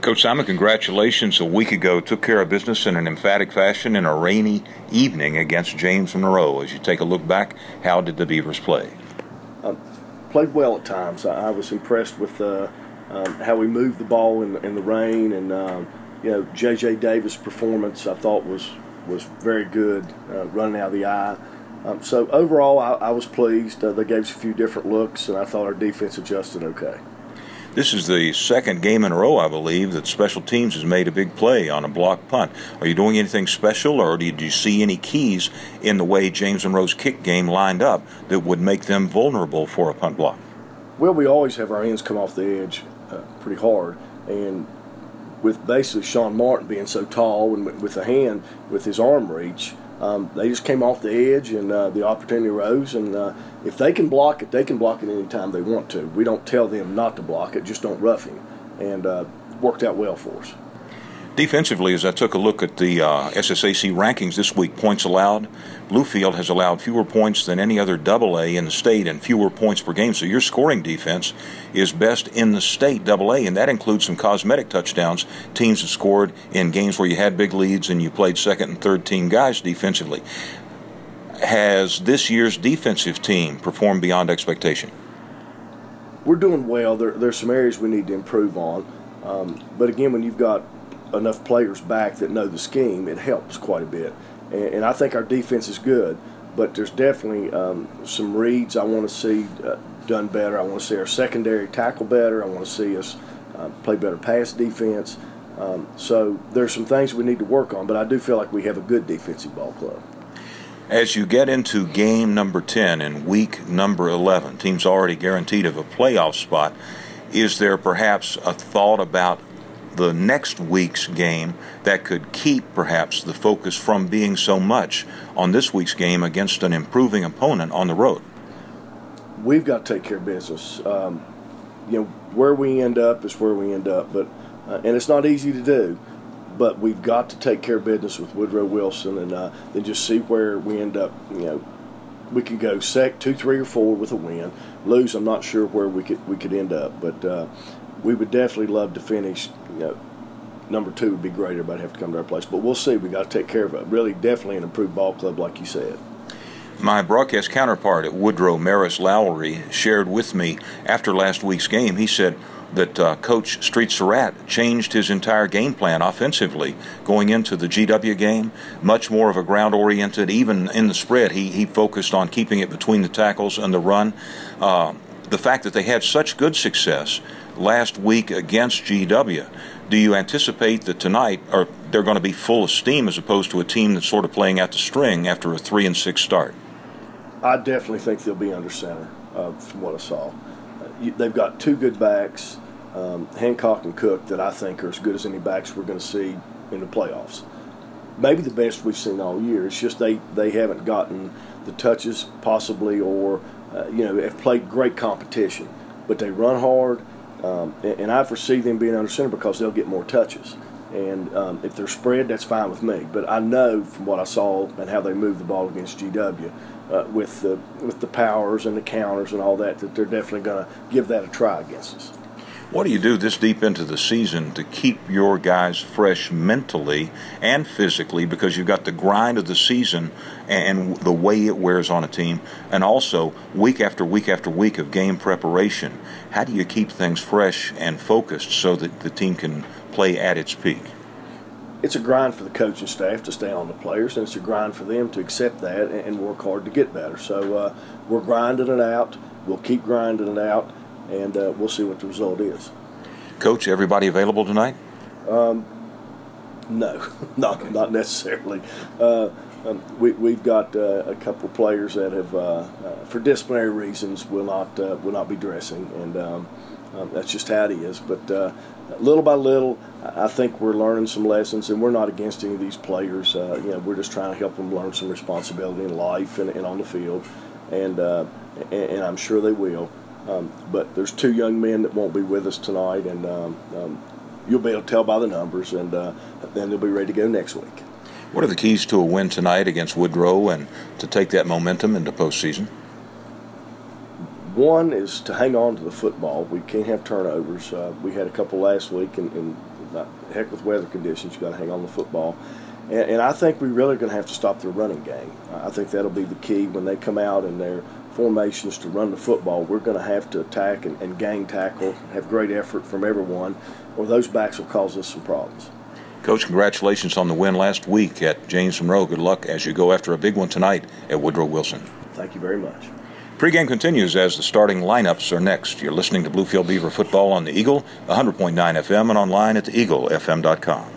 Coach Simon, congratulations. A week ago, took care of business in an emphatic fashion in a rainy evening against James Monroe. As you take a look back, how did the Beavers play? Played well at times. I was impressed with how we moved the ball in the rain, and J.J. Davis' performance I thought was very good, running out of the eye. So overall, I was pleased. They gave us a few different looks, and I thought our defense adjusted okay. This is the second game in a row, I believe, that special teams has made a big play on a block punt. Are you doing anything special, or did you see any keys in the way James Monroe's kick game lined up that would make them vulnerable for a punt block? Well, we always have our ends come off the edge pretty hard, and with basically Sean Martin being so tall and with the hand, with his arm reach, they just came off the edge, and the opportunity arose. And if they can block it, they can block it any time they want to. We don't tell them not to block it, just don't rough him. And worked out well for us. Defensively, as I took a look at the SSAC rankings this week, points allowed, Bluefield has allowed fewer points than any other AA in the state and fewer points per game. So your scoring defense is best in the state AA, and that includes some cosmetic touchdowns. Teams have scored in games where you had big leads and you played second and third team guys defensively. Has this year's defensive team performed beyond expectation? We're doing well. There's some areas we need to improve on. But again, when you've got enough players back that know the scheme, it helps quite a bit. And I think our defense is good, but there's definitely some reads I want to see done better. I want to see our secondary tackle better. I want to see us play better pass defense. So there's some things we need to work on, but I do feel like we have a good defensive ball club. As you get into game number 10 and week number 11, teams already guaranteed of a playoff spot, is there perhaps a thought about the next week's game that could keep perhaps the focus from being so much on this week's game against an improving opponent on the road? We've got to take care of business. Where we end up is where we end up, but and it's not easy to do, but we've got to take care of business with Woodrow Wilson, and then just see where we end up. We could go 2, 3, or 4 with a win. Lose, I'm not sure where we could end up, but we would definitely love to finish. Number 2 would be great. Everybody have to come to our place, but we'll see. We got to take care of it. Really, definitely an improved ball club, like you said. My broadcast counterpart at Woodrow, Maris Lowry, shared with me after last week's game. He said that Coach Street Surratt changed his entire game plan offensively going into the GW game. Much more of a ground-oriented. Even in the spread, he focused on keeping it between the tackles and the run. The fact that they had such good success last week against GW, do you anticipate that tonight they're going to be full of steam as opposed to a team that's sort of playing out the string after a 3-6 start? I definitely think they'll be under center from what I saw. They've got 2 good backs, Hancock and Cook, that I think are as good as any backs we're going to see in the playoffs. Maybe the best we've seen all year. It's just they haven't gotten the touches possibly, or have played great competition. But they run hard, and I foresee them being under center because they'll get more touches. And if they're spread, that's fine with me. But I know from what I saw and how they moved the ball against GW, with the powers and the counters and all that they're definitely going to give that a try against us. What do you do this deep into the season to keep your guys fresh mentally and physically, because you've got the grind of the season and the way it wears on a team, and also week after week after week of game preparation? How do you keep things fresh and focused so that the team can play at its peak? It's a grind for the coaching staff to stay on the players, and it's a grind for them to accept that and work hard to get better. So we're grinding it out. We'll keep grinding it out, and we'll see what the result is. Coach, everybody available tonight? No, not necessarily. We've got a couple of players that have, for disciplinary reasons, will not be dressing, and that's just how it is. But little by little, I think we're learning some lessons, and we're not against any of these players. We're just trying to help them learn some responsibility in life and on the field, and I'm sure they will. But there's 2 young men that won't be with us tonight, and you'll be able to tell by the numbers, and then they'll be ready to go next week. What are the keys to a win tonight against Woodrow and to take that momentum into postseason? One is to hang on to the football. We can't have turnovers. We had a couple last week, and Heck with weather conditions, you got to hang on the football. And I think we really are going to have to stop their running game. I think that'll be the key when they come out and their formations to run the football. We're going to have to attack and gang tackle, have great effort from everyone, or those backs will cause us some problems. Coach, congratulations on the win last week at James Monroe. Good luck as you go after a big one tonight at Woodrow Wilson. Thank you very much. Pre-game continues as the starting lineups are next. You're listening to Bluefield Beaver Football on the Eagle, 100.9 FM, and online at theeaglefm.com.